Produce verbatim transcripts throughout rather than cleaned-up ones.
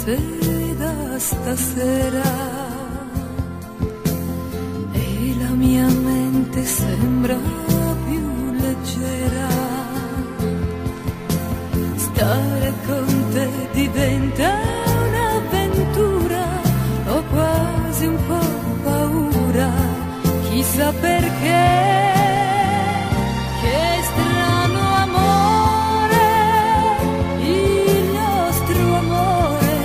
sei da stasera e la mia mente sembra più leggera. Stare con te diventa un'avventura, ho quasi un po' paura, chissà perché. Che strano amore, il nostro amore,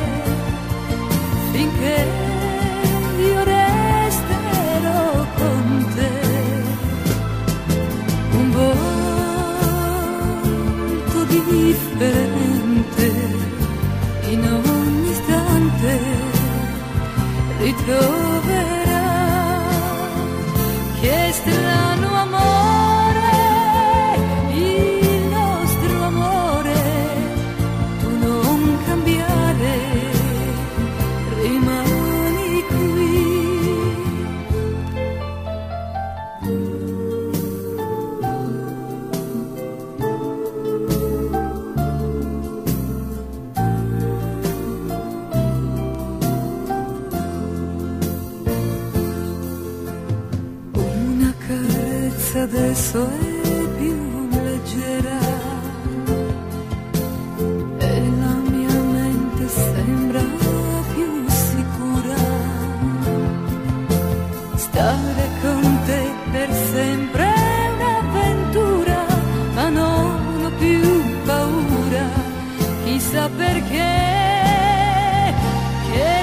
finché io resterò con te. Un volto differente in ogni istante ritroverà. Che strano amore, il nostro amore, tu non cambiare, rimani qui. Adesso è più leggera e la mia mente sembra più sicura. Stare con te per sempre è un'avventura, ma non ho più paura, chissà perché. Che